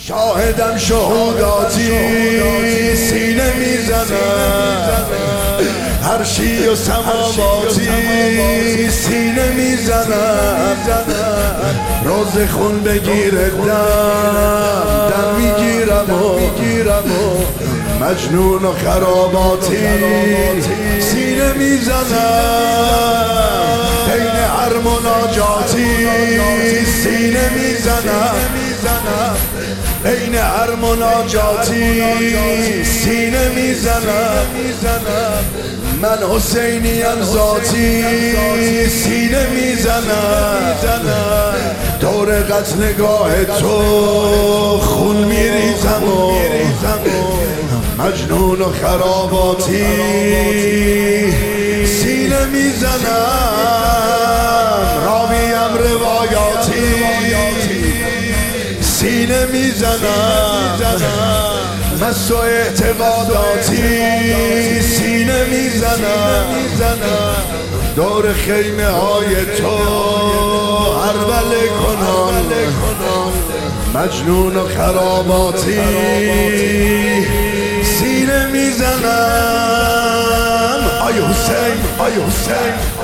شاهدم شهوداتی سینه میزنم، عرشی و سماواتی سینه میزنم، روز خون بگیره دم میگیرم و مجنون و خراباتی سینه میزنم، بین هر مناجاتی سینه میزنم، بین هر مناجاتی سینه میزنم، من حسینیم ذاتی سینه میزنم، دور قتلگاه تو خون میریزم و مجنون و خراباتی سینه میزنم، راویم روایاتی سینه میزنم، مست و اعتقاداتی سینه میزنم، دور خیمه های تو هربله کنم، مجنون و خراباتی سینه میزنم. آی حسین، آی حسین.